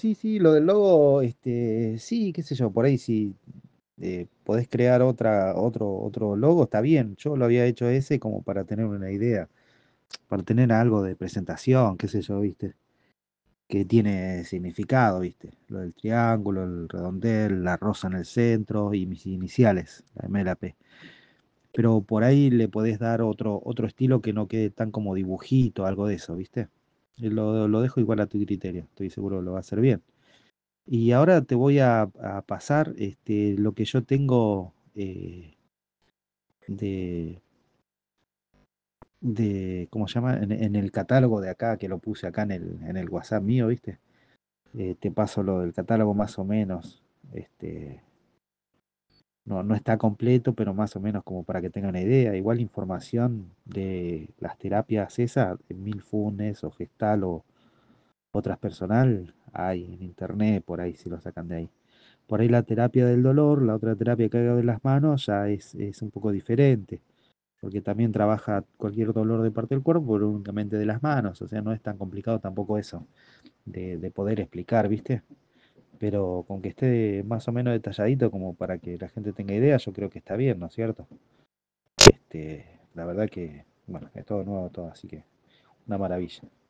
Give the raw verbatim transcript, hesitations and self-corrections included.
sí, sí, lo del logo, este, sí, qué sé yo, por ahí si eh, podés crear otra, otro, otro logo, está bien. Yo lo había hecho ese como para tener una idea, para tener algo de presentación, qué sé yo, ¿viste? Que tiene significado, ¿viste? Lo del triángulo, el redondel, la rosa en el centro y mis iniciales, la M, la P. Pero por ahí le podés dar otro, otro estilo que no quede tan como dibujito, algo de eso, ¿viste? Eh, Lo, lo dejo igual a tu criterio, estoy seguro que lo va a hacer bien. Y ahora te voy a, a pasar este, lo que yo tengo eh, de, de, ¿cómo se llama? En, en el catálogo de acá, que lo puse acá en el, en el WhatsApp mío, ¿viste? Eh, te paso lo del catálogo más o menos. Este, no, no está completo, pero más o menos como para que tengan una idea. Igual información de las terapias esas, de Milfunes o Gestal o o transpersonal, hay en internet, por ahí si lo sacan de ahí. Por ahí la terapia del dolor, la otra terapia que hago de las manos, ya es, es un poco diferente, porque también trabaja cualquier dolor de parte del cuerpo, pero únicamente de las manos, o sea, no es tan complicado tampoco eso de, de poder explicar, ¿viste? Pero con que esté más o menos detalladito como para que la gente tenga idea, yo creo que está bien, ¿no es cierto? Este, la verdad que, bueno, es todo nuevo todo, así que una maravilla.